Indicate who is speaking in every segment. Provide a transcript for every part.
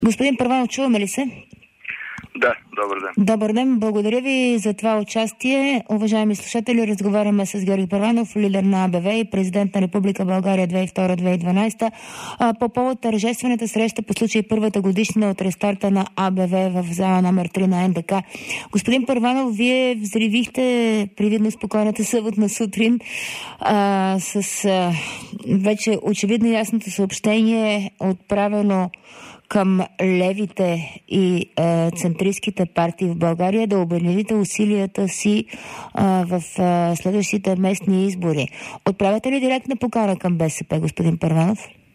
Speaker 1: Господин Първанов, чуваме ли се?
Speaker 2: Да, добър ден.
Speaker 1: Добър ден, благодаря ви за това участие. Уважаеми слушатели, разговаряме с Георги Първанов, лидер на АБВ и президент на Република България 2002-2012, по повод тържествената среща по случай първата годишнина от рестарта на АБВ в зала номер 3 на НДК. Господин Първанов, вие взривихте привидно спокойната съботна сутрин с вече очевидно ясното съобщение, отправено към левите и центристските партии в България, да обедините усилията си в следващите местни избори. Отправяте ли директна покана към БСП, господин Първанов?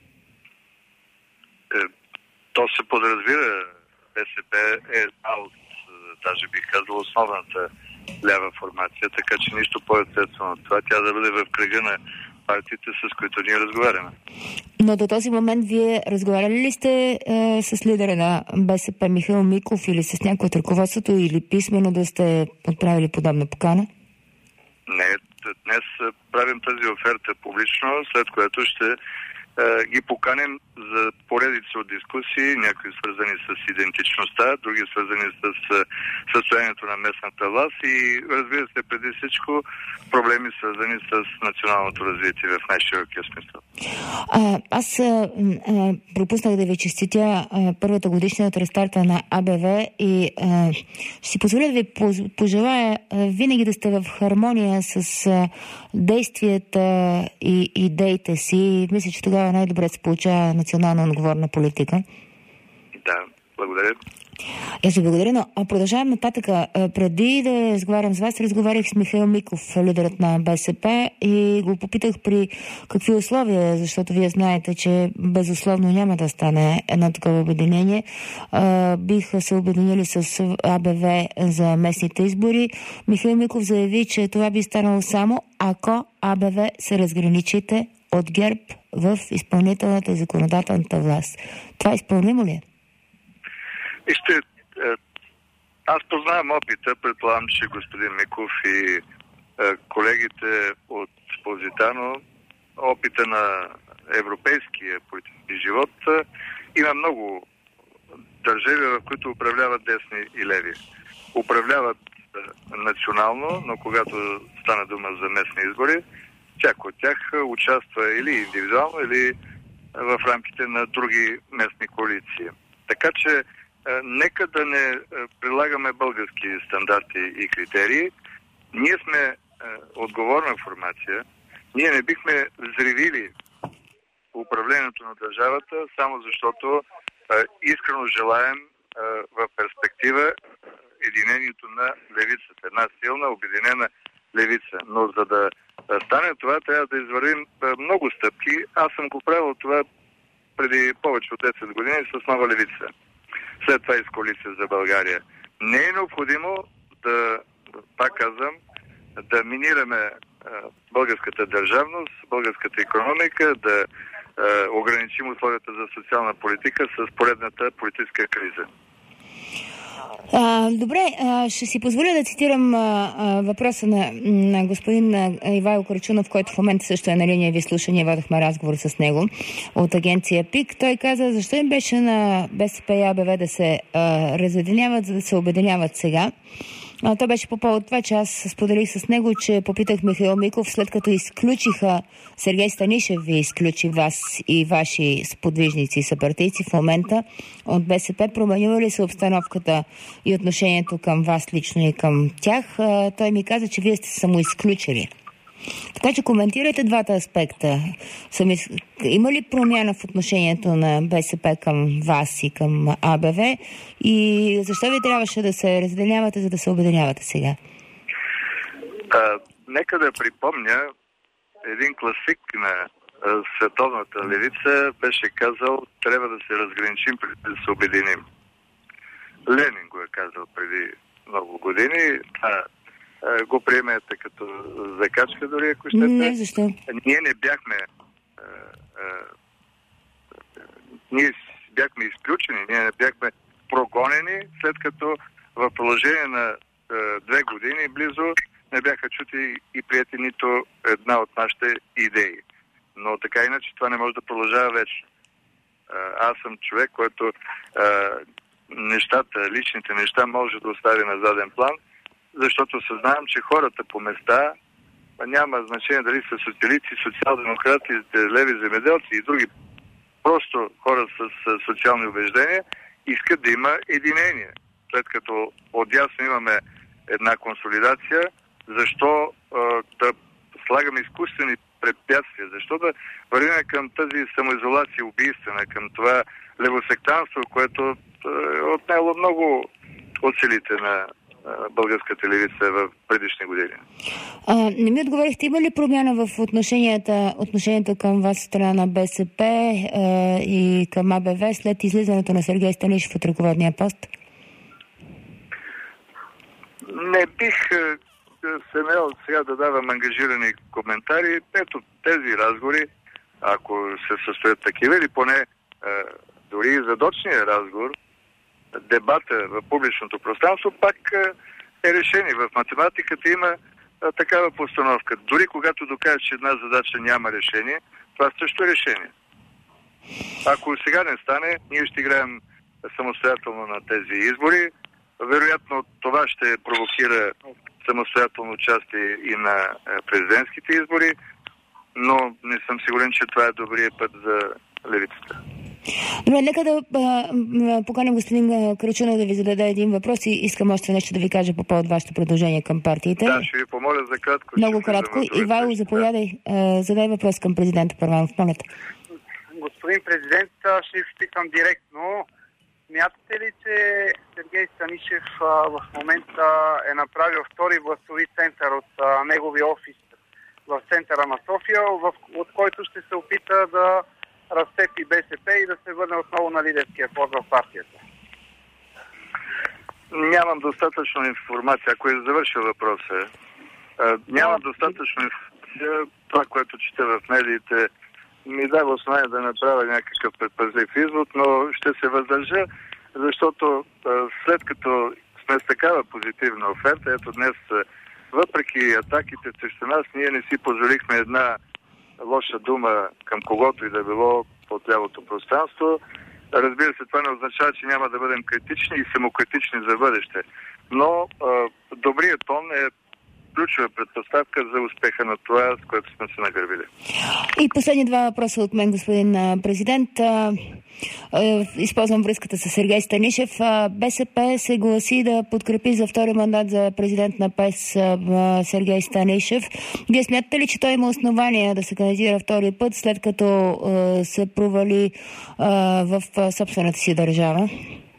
Speaker 2: То се подразбира. БСП е от, даже бих казал, основната лява формация, така че нищо по-естествено от това тя да бъде в кръга на партиите, с които ние разговаряме.
Speaker 1: Но до този момент вие разговаряли ли сте с лидера на БСП Михаил Миков или с някой от ръководството, или писмено да сте отправили подобна покана?
Speaker 2: Не, днес правим тази оферта публично, след което ще ги поканим за поредица от дискусии, някои свързани с идентичността, други свързани с състоянието на местната власт и, разбира се, преди всичко проблеми свързани с националното развитие в най-широкия смисъл.
Speaker 1: Аз пропуснах да ви честитя първата годишна от рестарта на АБВ и ще си позволя да ви пожелая винаги да сте в хармония с действията и идеите си. Мисля, че тогава най-добре се получава национално отговорна политика.
Speaker 2: Да, благодаря.
Speaker 1: Аз ви благодаря, но продължавам нататъка. Преди да разговарям с вас, разговарях с Михаил Миков, лидерът на БСП, и го попитах при какви условия, защото вие знаете, че безусловно няма да стане едно такова обединение. Биха се обединили с АБВ за местните избори. Михаил Миков заяви, че това би станало само ако АБВ се разграничите от ГЕРБ в изпълнителната и законодателната власт. Това изпълнимо ли е?
Speaker 2: Вижте, аз познавам опита, предполагам, че господин Миков и колегите от Позитано, опита на европейския политически живот, има много държави, в които управляват десни и леви. Управляват национално, но когато стана дума за местни избори, всяко от тях участва или индивидуално, или в рамките на други местни коалиции. Така че нека да не прилагаме български стандарти и критерии. Ние сме отговорна формация. Ние не бихме взривили управлението на държавата, само защото искрено желаем в перспектива единението на левицата. Една силна, обединена левица. Но за да стане това, трябва да извървим много стъпки. Аз съм го правил това преди повече от 10 години с нова левица. След това и с коалиция за България. Не е необходимо да, пак казвам, да минираме българската държавност, българската икономика, да ограничим условията за социална политика с поредната политическа криза.
Speaker 1: Добре, ще си позволя да цитирам въпроса на господин Ивайло Крачунов, който в момента също е на линия ви слуша. Ние водихме разговор с него от агенция ПИК. Той каза, защо им беше на БСП и АБВ да се разединяват, за да се обединяват сега. То беше по повод това, че аз споделих с него, че попитах Михаил Миков, след като изключиха, Сергей Станишев ви изключи вас и ваши сподвижници и съпартийци в момента от БСП, променила ли се обстановката и отношението към вас лично и към тях? Той ми каза, че вие сте самоизключили. Така че коментирайте двата аспекта. Има ли промяна в отношението на БСП към вас и към АБВ? И защо ви трябваше да се разделявате, за да се обединявате сега?
Speaker 2: Нека да припомня, един класик на световната левица беше казал, трябва да се разграничим преди да се обединим. Ленин го е казал преди много години. Го приемете като закачка дори, ако щете.
Speaker 1: Не, защо?
Speaker 2: Ние не бяхме ние бяхме изключени, ние не бяхме прогонени, след като в продължение на 2 години близо не бяха чути и приети нито една от нашите идеи. Но така иначе това не може да продължава вечно. Аз съм човек, който личните неща може да остави на заден план, защото съзнавам, че хората по места, няма значение дали са социалисти, социал-демократи, леви земеделци и други, просто хора с социални убеждения, искат да има единение. След като отдясно имаме една консолидация, защо да слагаме изкуствени препятствия? Защо да вървим към тази самоизолация убийствена, към това левосектанство, което е отнело много от силите на българска телевизия в предишни години?
Speaker 1: Не ми отговорихте, има ли промяна в отношението към вас страна на БСП и към АБВ след излизането на Сергей Станишев от ръководния пост?
Speaker 2: Не бих се мел сега да давам ангажирани коментари. Ето тези разговори, ако се състоят такива, или поне дори и задочния разговор, дебата в публичното пространство пак е решение. В математиката има такава постановка. Дори когато докажеш, че една задача няма решение, това също е решение. Ако сега не стане, ние ще играем самостоятелно на тези избори. Вероятно това ще провокира самостоятелно участие и на президентските избори, но не съм сигурен, че това е добрият път за левицата.
Speaker 1: Добре, нека да поканим господин Карачунов да ви зададе един въпрос и искам още нещо да ви кажа по повод вашето предложение към партиите.
Speaker 2: Да, ще ви помоля за кратко.
Speaker 1: Много кратко. Ивайло, заповядай, задай въпрос към президента Първанов. Молете.
Speaker 3: Господин президент, ще ви питам директно. Смятате ли, че Сергей Станишев в момента е направил втори властови център от неговия офис в центъра на София, от който ще се опита да разцепи БСП и да се върне отново на лидерския пост в партията?
Speaker 2: Нямам достатъчно информация. Ако е завършил въпроса, нямам достатъчно информация. Това, което чета в медиите, ми дава основание да направя някакъв предпазлив извод, но ще се въздържа, защото след като сме с такава позитивна оферта, ето днес, въпреки атаките срещу нас, ние не си позволихме една лоша дума към когото и да било от лявото пространство. Разбира се, това не означава, че няма да бъдем критични и самокритични за бъдеще. Но добрият тон е ключова предпоставка за успеха на това, с което сме се нагърбили.
Speaker 1: И последни два въпроса от мен, господин президент. Използвам връзката с Сергей Станишев. БСП се гласи да подкрепи за втори мандат за президент на ПЕС Сергей Станишев. Вие смятате ли, че той има основания да се кандидатира втори път, след като се провали в собствената си държава?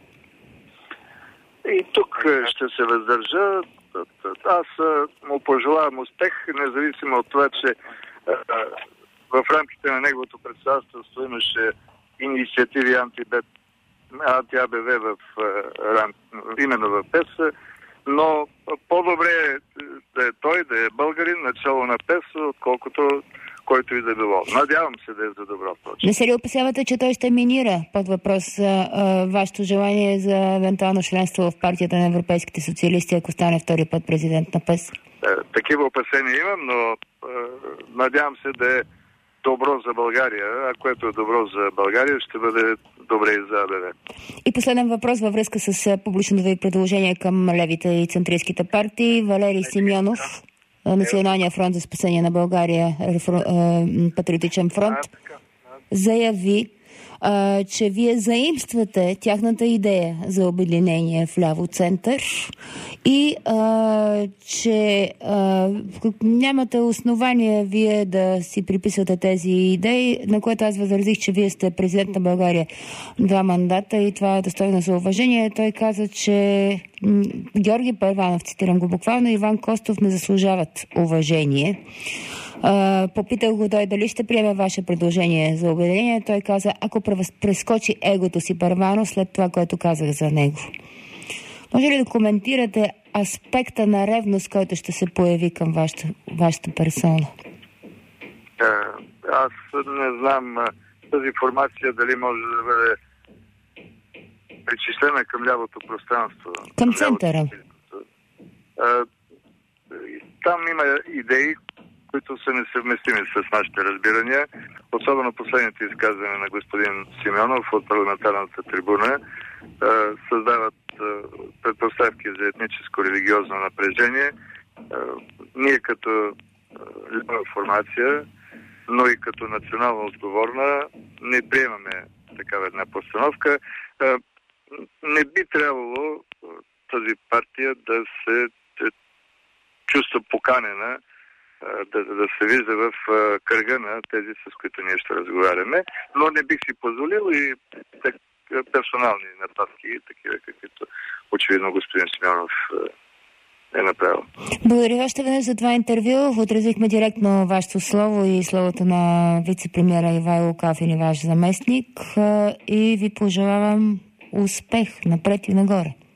Speaker 2: И тук ще се въздържа. Аз му пожелавам успех, независимо от това, че в рамките на неговото председателство имаше инициативи анти-АБВ именно в ПЕС, но по-добре да е той, да е българин, начало на ПЕС, отколкото който и да било. Надявам се да е за добро.
Speaker 1: Не се ли опасявате, че той ще минира под въпрос вашето желание за евентуално членство в партията на европейските социалисти, ако стане втори път президент на ПЕС?
Speaker 2: Такива опасения имам, но надявам се да е добро за България, а което е добро за България, ще бъде добре и за АБВ.
Speaker 1: И последен въпрос във връзка с публичното ви предложение към левите и центристските партии. Валерий Симеонов, Националния фронт за спасение на България, Патриотичен фронт, заяви, че вие заимствате тяхната идея за обединение в ляво-център и че нямате основания вие да си приписвате тези идеи, на което аз възразих, че вие сте президент на България 2 мандата и това е достойно за уважение. Той каза, че Георги Първанов, цитирам го буквално, Иван Костов не заслужават уважение. Попитах го той дали ще приеме ваше предложение за обединение. Той каза, ако прескочи егото си Първанов след това, което казах за него. Може ли да коментирате аспекта на ревност, който ще се появи към вашата персона?
Speaker 2: Аз не знам тази информация дали може да бъде причислена към лявото пространство.
Speaker 1: Към центъра.
Speaker 2: Там има идеи, които са несъвместими с нашите разбирания. особено последните изказвания на господин Симеонов от парламентарната трибуна създават предпоставки за етническо-религиозно напрежение. Ние като либерална формация, но и като национално отговорна, не приемаме такава една постановка. Не би трябвало тази партия да се чувства поканена да се вижда в кръга на тези, с които ние ще разговаряме, но не бих си позволил и персонални нападки, такива каквито очевидно господин Симеонов е направил.
Speaker 1: Благодаря още веднъж за това интервю. Отразихме директно вашето слово и словото на вице-премиера Ивайло Калфин и ваш заместник и ви пожелавам успех напред и нагоре.